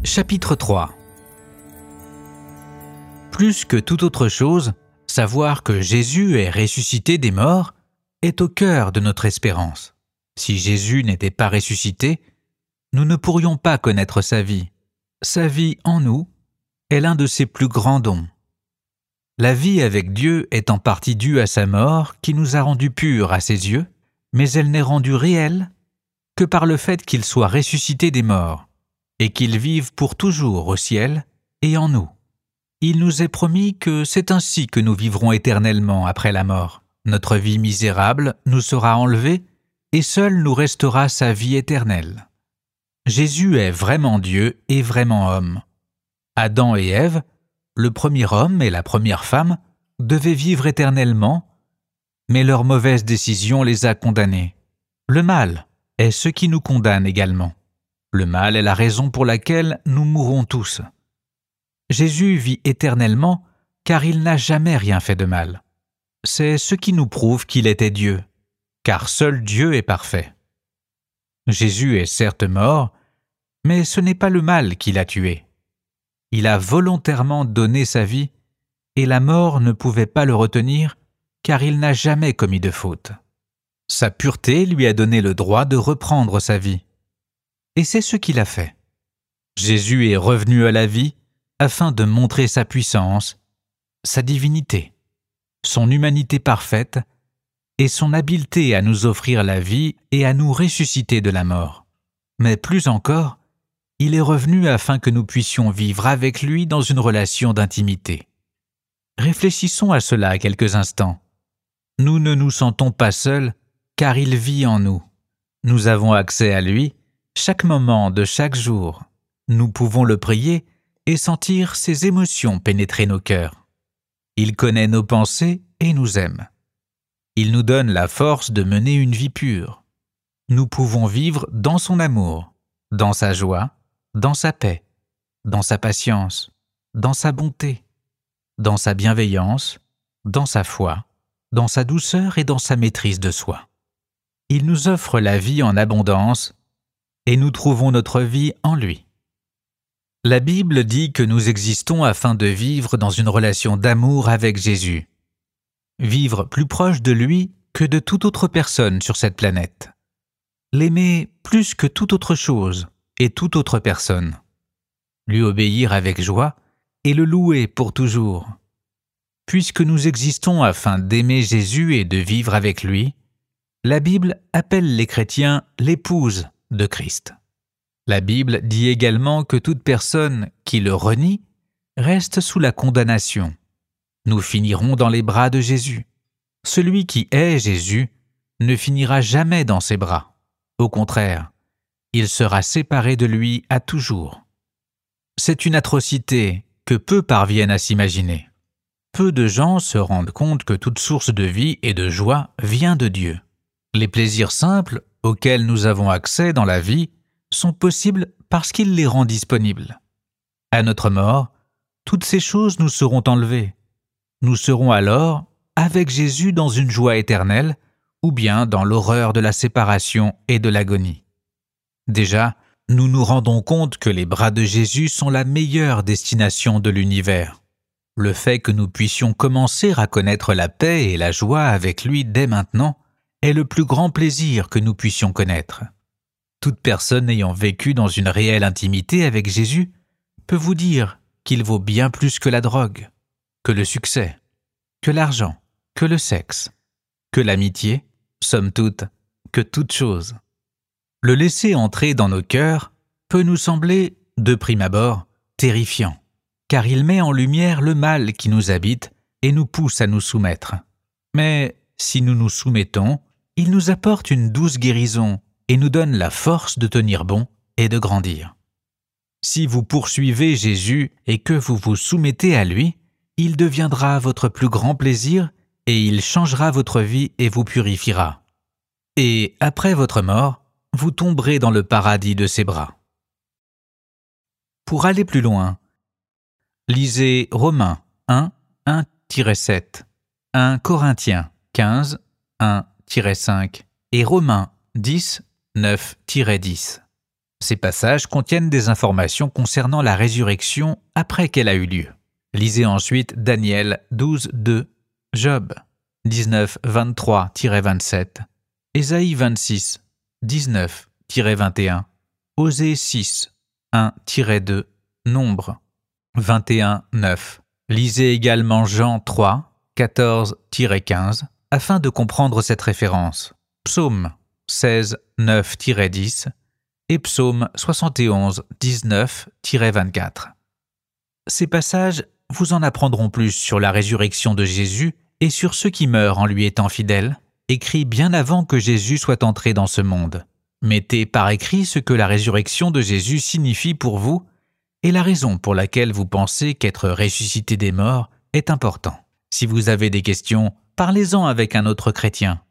Chapitre 3. Plus que toute autre chose, savoir que Jésus est ressuscité des morts est au cœur de notre espérance. Si Jésus n'était pas ressuscité, nous ne pourrions pas connaître sa vie. Sa vie en nous est l'un de ses plus grands dons. La vie avec Dieu est en partie due à sa mort qui nous a rendus purs à ses yeux, mais elle n'est rendue réelle que par le fait qu'il soit ressuscité des morts et qu'il vive pour toujours au ciel et en nous. Il nous est promis que c'est ainsi que nous vivrons éternellement après la mort. Notre vie misérable nous sera enlevée et seul nous restera sa vie éternelle. Jésus est vraiment Dieu et vraiment homme. Adam et Ève, le premier homme et la première femme, devaient vivre éternellement, mais leur mauvaise décision les a condamnés. Le mal est ce qui nous condamne également. Le mal est la raison pour laquelle nous mourrons tous. Jésus vit éternellement car il n'a jamais rien fait de mal. C'est ce qui nous prouve qu'il était Dieu, car seul Dieu est parfait. Jésus est certes mort, mais ce n'est pas le mal qui l'a tué. Il a volontairement donné sa vie, et la mort ne pouvait pas le retenir, car il n'a jamais commis de faute. Sa pureté lui a donné le droit de reprendre sa vie. Et c'est ce qu'il a fait. Jésus est revenu à la vie afin de montrer sa puissance, sa divinité, son humanité parfaite et son habileté à nous offrir la vie et à nous ressusciter de la mort. Mais plus encore, il est revenu afin que nous puissions vivre avec lui dans une relation d'intimité. Réfléchissons à cela quelques instants. Nous ne nous sentons pas seuls, car il vit en nous. Nous avons accès à lui chaque moment de chaque jour. Nous pouvons le prier et sentir ses émotions pénétrer nos cœurs. Il connaît nos pensées et nous aime. Il nous donne la force de mener une vie pure. Nous pouvons vivre dans son amour, dans sa joie, dans sa paix, dans sa patience, dans sa bonté, dans sa bienveillance, dans sa foi, dans sa douceur et dans sa maîtrise de soi. Il nous offre la vie en abondance et nous trouvons notre vie en lui. La Bible dit que nous existons afin de vivre dans une relation d'amour avec Jésus. Vivre plus proche de lui que de toute autre personne sur cette planète. L'aimer plus que toute autre chose et toute autre personne. Lui obéir avec joie et le louer pour toujours. Puisque nous existons afin d'aimer Jésus et de vivre avec lui, la Bible appelle les chrétiens l'épouse de Christ. La Bible dit également que toute personne qui le renie reste sous la condamnation. Nous finirons dans les bras de Jésus. Celui qui est Jésus ne finira jamais dans ses bras. Au contraire, il sera séparé de lui à toujours. C'est une atrocité que peu parviennent à s'imaginer. Peu de gens se rendent compte que toute source de vie et de joie vient de Dieu. Les plaisirs simples auxquels nous avons accès dans la vie sont possibles parce qu'il les rend disponibles. À notre mort, toutes ces choses nous seront enlevées. Nous serons alors avec Jésus dans une joie éternelle ou bien dans l'horreur de la séparation et de l'agonie. Déjà, nous nous rendons compte que les bras de Jésus sont la meilleure destination de l'univers. Le fait que nous puissions commencer à connaître la paix et la joie avec lui dès maintenant est le plus grand plaisir que nous puissions connaître. Toute personne ayant vécu dans une réelle intimité avec Jésus peut vous dire qu'il vaut bien plus que la drogue, que le succès, que l'argent, que le sexe, que l'amitié, somme toute, que toute chose. Le laisser entrer dans nos cœurs peut nous sembler, de prime abord, terrifiant, car il met en lumière le mal qui nous habite et nous pousse à nous soumettre. Mais si nous nous soumettons, il nous apporte une douce guérison et nous donne la force de tenir bon et de grandir. Si vous poursuivez Jésus et que vous vous soumettez à lui, il deviendra votre plus grand plaisir et il changera votre vie et vous purifiera. Et après votre mort, vous tomberez dans le paradis de ses bras. Pour aller plus loin, lisez Romains 1, 1-7, 1 Corinthiens 15, 1-5 et Romains 10, 9-10. Ces passages contiennent des informations concernant la résurrection après qu'elle a eu lieu. Lisez ensuite Daniel 12, 2, Job 19, 23-27, Ésaïe 26, 19-21, Osée 6, 1-2, Nombre 21, 9. Lisez également Jean 3, 14-15, afin de comprendre cette référence. Psaume 16, 9-10 et Psaume 71, 19-24. Ces passages vous en apprendront plus sur la résurrection de Jésus et sur ceux qui meurent en lui étant fidèles, écrits bien avant que Jésus soit entré dans ce monde. Mettez par écrit ce que la résurrection de Jésus signifie pour vous et la raison pour laquelle vous pensez qu'être ressuscité des morts est important. Si vous avez des questions, parlez-en avec un autre chrétien.